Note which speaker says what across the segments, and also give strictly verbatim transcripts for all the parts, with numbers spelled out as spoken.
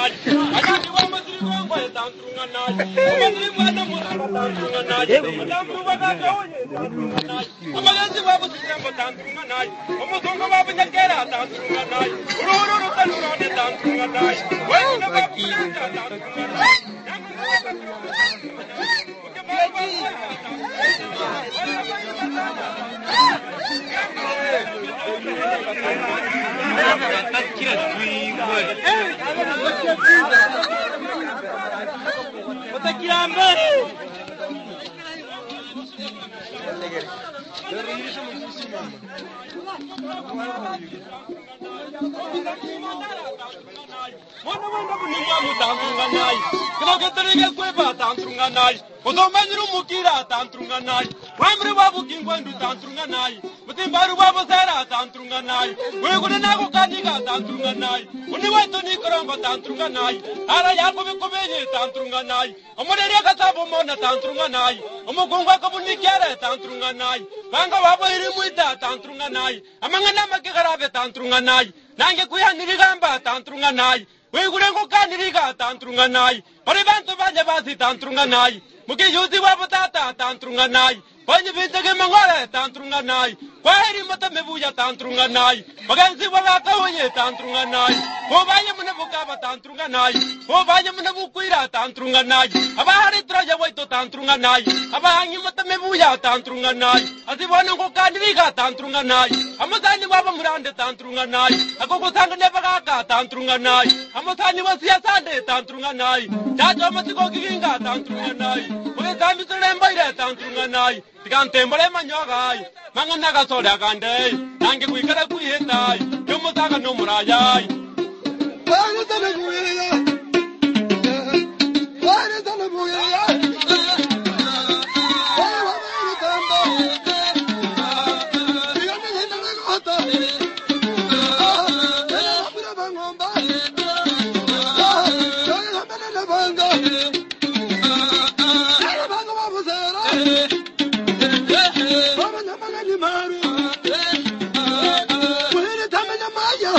Speaker 1: nai. Akati wa masiri wa ngwa tantrunga nai. Masiri wa na musara tantrunga nai. Adamu wa ka kaoye tantrunga nai. Amagazi wa busira wa tantrunga nai. Omusonga wa banyakera tantrunga nai. Ururu tantrunga ne tantrunga nai. Wewe na wa busira tantrunga nai. Mwana wanga kuninga mutantrunga nai. Kino keterege kweba tantrunga nai. Ozomanyiru mukira tantrunga nai. Wamri wabu kingwendu tantrunga nai. Mutimbaru wabu sera tantrunga nai. Wegune nago kaniga tantrunga nai. Uni wetu ni korongo tantrunga nai. Ara yako bikubenye tantrunga nai. Omodere kasabo mona tantrunga nai. Omugungwa kabunikere tantrunga nai. Banga wabu irimuita tantrunga nai. Amangana makigarabe tantrunga nai. Nange kuyanirigamba tantrunga nai. Wegure kaniriga tantrunga nai. Pare bantu banje basi tantrunga nai. Muke yuzi wabu tata tantrunga nai. Panye bitege mangore tantrunga nai. Kwaheri mata mebuya tantrunga nai. Bagansi wala kahoye tantrunga nai. Obaye munabukaba tantrunga nai. Obaye munabukwira tantrunga nai. Abahari traja waito tantrunga nai. Abahangi mata mebuya tantrunga nai. Asibona ngokaniriga tantrunga nai. Amasani waba murande tantrunga nai. Akokosanga nebagaka tantrunga nai. Amasani wasiyasande tantrunga nai. Jajo amasiko kiginga tantrunga nai. Oye zambi sulembaire tantrunga nai. Tikantembole manyogai. Mangana kasoda kandei. Nange kuikara kuihendai. Yomosaga no murayai.
Speaker 2: Wani sana kuya. Wani sana kuya. Wani wani tamba. Digane henda na kota. Ela hamira bangomba. Ela hamira na banga. Ela banga wabusera. Baba na manga ni maru. Wani tamba na maya.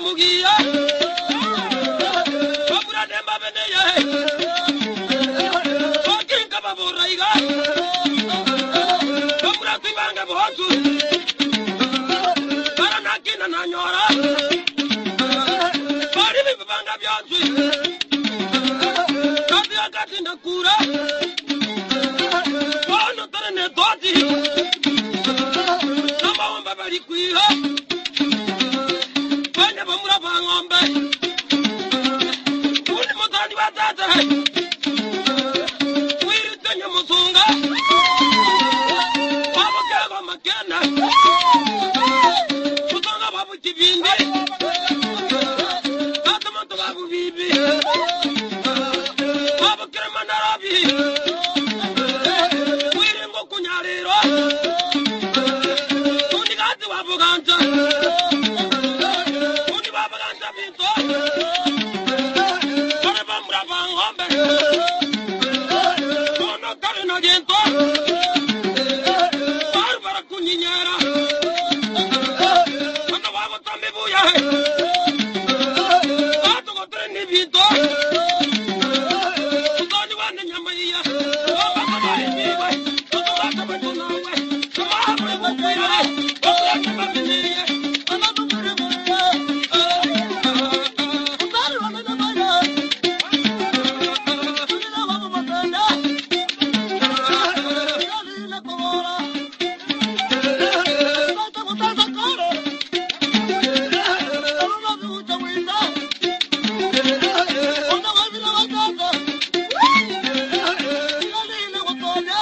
Speaker 1: mugia Babura demba beneye Okinka babura iga Babura tibanga bohatu Baranakina na nyora Bari bibanga byanzu Kati akati nakura Bono tarene doti Nama wamba bari kuiha Banya bamura bangombe Uni mutani batata Wiri tenya musunga Baba kego makena Musunga babu kibindi Tata manto babu bibi Baba krema narabi Wiri ngo kunyariro Uni gati wabu ganta Uni baba ganta binto Kare bamura bangombe Kono kare no gento Barbara kunyinyera Kono wabu tambi buya Ato kotre ni binto Kutoni wane nyamaiya Baba kabari biwa Kono waka batuna we Kama hamre wabuya Kono nyama biniriye Kono kumare buya Kutari wane nyamaiya Kunina wabu matanda Kalina kumora Kata mutasa karo Kaluna biucha wita Ona wabila watata Kalina wakonya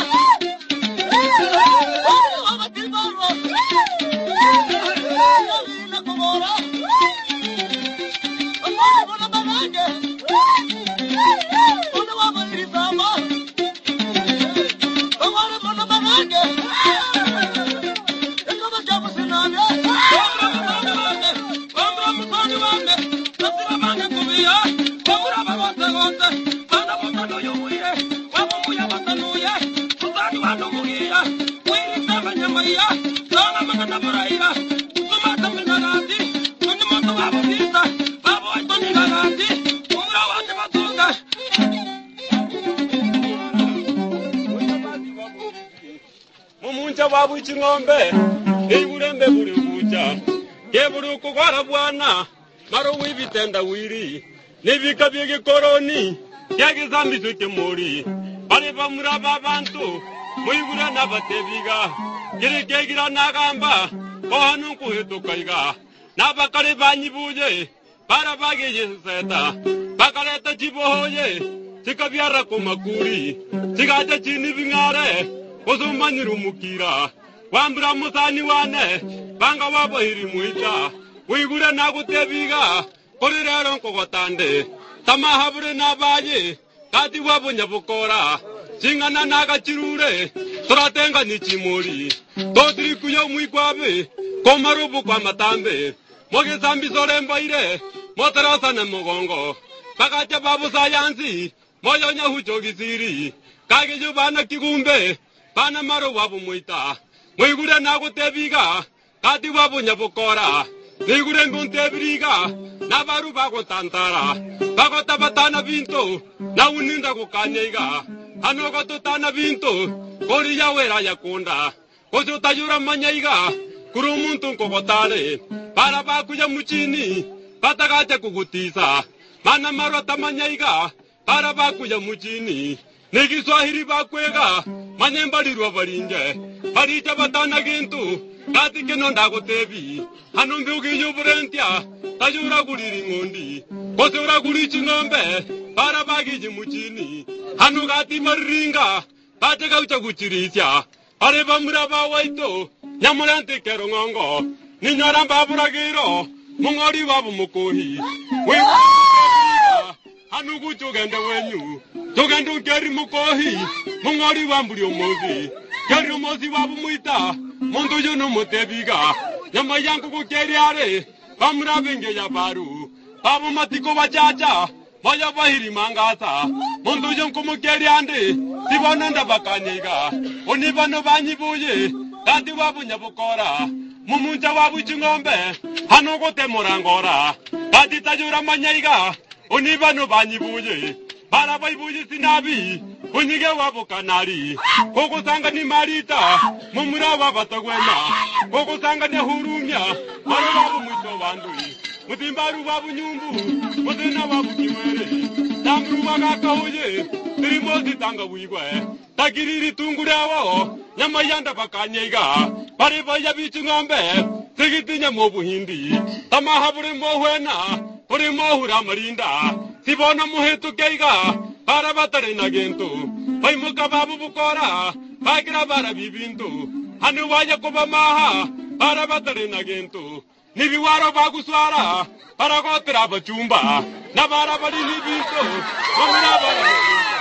Speaker 1: Kalina wabatilbaro Kalina kumora Ona wana banage Ona wabalisama Ona wana banage Ekama jamu sinabya Bambra mutani wange Nasira bange kubiya Bambra babate gote Banda botano yumuye Wabamuya batanuye Mutani wano mugiya Wiri sema nyamaiya Sana magana baraiya Sumata minagati Suni moto wabu vita Babu waito nigagati Umra wange batunga Mumuncha wabu ichingombe Iburembe buri bucha Keburu kugwara bwana Maro wibitenda wiri Nibika byege koroni Yage zambi suke mori Bale bamura babantu Muibura nabatebiga Gire kegira nagamba Kohanu kuheto kaiga Nabakare banyibuje Para bage yeseta Bakaleta jibohoye Sikabiara kumakuri Sikaja chini bingare Kosumanyiru mukira Wambra musani wane Banga wabo hiri muita Uigure nagutebiga Korirero nkogotande Tamahabure nabaye Kati wabo nyabukora Singana nagachirure Toratenga nichimori Totri kuyo muigwabe Komarubu kwa matambe Moge zambi soremba ire Motarasa na mogongo Bakacha babu sayansi Moyo nyahucho gisiri Kage jubana kigumbe Bana maro wabu muita Muigure nagutebiga Kati wabu nyabukora Nigure nguntebriga Nabaru bago tantara Bago tabatana binto Na uninda kukanyeiga Anogo tutana binto Kori yawera yakunda Koso tayura manyaiga Kurumuntu nkogotare Para bakuya muchini Patagache kukutisa Mana maro tamanyaiga Para bakuya muchini Negi swahili bakwega Manyembali rwa baringe Harita batana gintu Kati kenonda gotebi Hanumbi ugi yuburentia Tayura guliri ngondi Kosura guli chingombe Para bagiji muchini Hanu gati maringa Patega ucha kuchirisya Are bamura bawaito Nyamulante kero ngongo Ninyora babura giro Mungori wabu mukohi Wewa Hanu kuchugende wenyu Tugende keri mukohi Mungori wamburi omozi Keri omozi wabu muita Mundu yuno mutebiga Nyama yangu kukeri are Bamura benge ya baru Babu matiko wachacha Maya bahiri mangasa Mundu yunku mukeri ande Sibonanda bakanyega Unibano banyibuye Kati wabu nyabukora mumunja wabu chingombe hano gote morangora kadita jura manyaiga onibano banyibuye bara baibuye sinabi unyige wabu kanari koko sanga ni marita mumura wabatagwena koko sanga ni hurumya maro wabu mwisho wandui mutimbaru wabu nyumbu mutina wabu kimwere tamru waga kahoye Trimosi tanga wigwe takiriri tungurawo nyamayanda bakanyega bari baya bichingombe sigitinya mobuhindi tamahabure mohwena uri mohura marinda sibona muhetu keiga para batare nagento bai mukababu bukora bagira bara bibintu hanu waya kubamaha para batare nagento nibiwaro baguswara para gotra bachumba na bara bari nibintu omina bara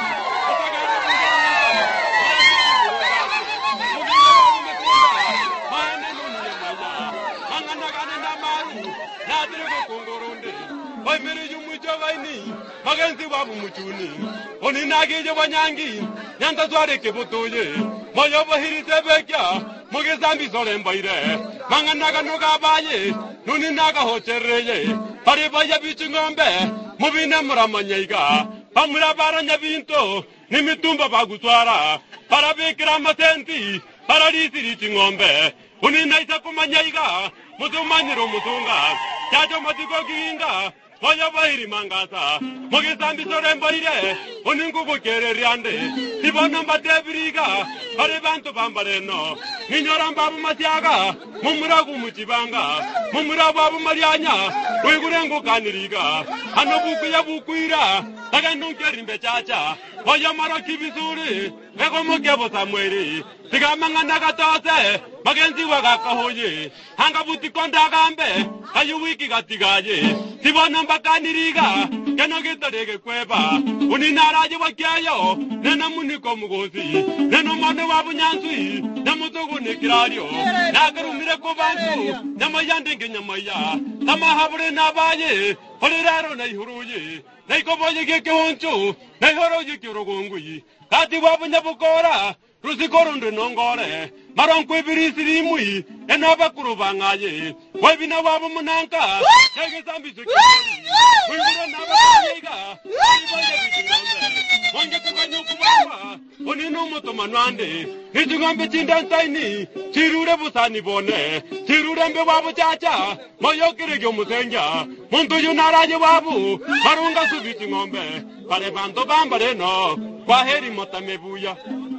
Speaker 1: Oi mere yumucho vaini magenzi wabu muchuni oni nageje banyangi nyanda tware ke botoye moyo bahiri sebekya muge zambi sore mbaire mangana ga noga baye nuni naga hochereye pare baya bichingombe mubine muramanyaiga pamura baranya binto nimitumba bagutwara para bekira matenti para risiri chingombe oni naisa kumanyaiga mutumanyiro mutunga chacho matiko ginga Oya bahiri mangasa, moge zambi sore mbaire, oningu bukere riande, sibona mbatebiriga, pare bantu bambareno, ninyora mbabu matiaga, mumuragu muchibanga, mumura babu marianya, uigurengu kaniriga, hano buku ya bukuira, taga nunkeri mbechacha, oya maro kibisuri, ego mokebo samweri, siga mangana gatose, magenzi waga kahoye, hanga buti konda gambe, kayu wiki gatigaye, sibona mbakaniriga, keno gitarege kweba, uninaraje wakiayo, nena muniko mugozi, neno mwane wabu nyansui, namutogu nikirario, nagarumire kubantu, namayande ngenyamaya, tamahabure nabaye, holiraro na ihuruye, na ikoboye geke honcho, na ihoroye kirogongui, kati wabu nyabukora, rusikorunde nongore, maronkwe birisiri enoba kurubangaye, wabina wabu munanka, nege zambi sekirori, wibura nabakanyega, wibaya bitingombe, wange kukanyuku wawa, onino moto manwande, nijungombe chindantaini, chirure busani bone, chirure mbe wabu chacha, moyo kiregyo musenja, muntu yunaraje wabu, marunga subiti ngombe, pare banto bambare no, kwa heri motamebuya.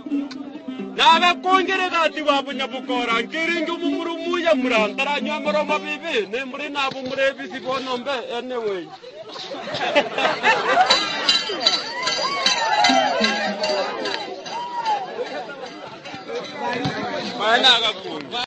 Speaker 1: Naga kongere gati wabu nyabukora ngiringi umurumuya murantara nyamaro mabibi ne muri nabu murebi sibonombe anyway Mana ga